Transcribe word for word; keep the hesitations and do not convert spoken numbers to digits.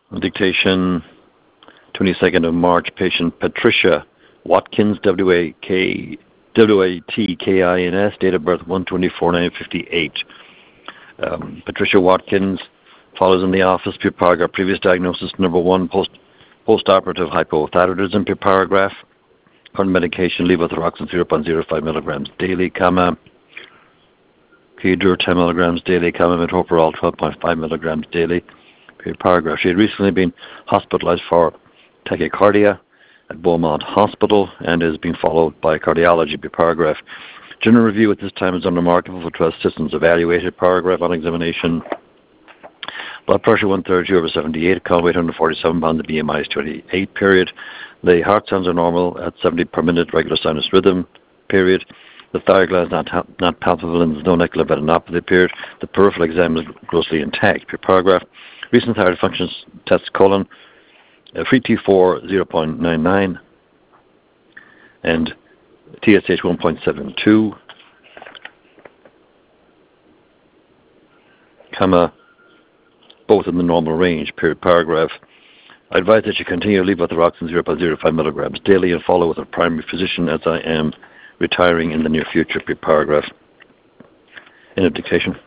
Dictation, twenty-second of March, patient Patricia Watkins, W A K W A T K I N S, date of birth one twenty-four nine fifty-eight. Um, Patricia Watkins follows in the office. Per paragraph, previous diagnosis number one, post postoperative hypothyroidism. Per paragraph, current medication levothyroxine zero point zero five milligrams daily, comma Kedur ten milligrams daily, comma metoprolol twelve point five milligrams daily. Per paragraph, she had recently been hospitalized for tachycardia at Beaumont Hospital and is being followed by cardiology. Per paragraph, general review at this time is unremarkable for twelve systems evaluated. Paragraph, on examination, blood pressure one thirty over seventy-eight, count weight one hundred forty-seven pounds, the B M I is twenty-eight, period. The heart sounds are normal at seventy per minute, regular sinus rhythm, period. The thyroid gland is not, not palpable and there's no nectar lymphadenopathy, period. The peripheral exam is grossly intact. Per paragraph, recent thyroid function test, colon, uh, free T four zero point nine nine and T S H one point seven two, comma, both in the normal range. Period. Paragraph, I advise that you continue levothyroxine zero point zero five milligrams daily and follow with a primary physician as I am retiring in the near future. Period. Paragraph. End of dictation.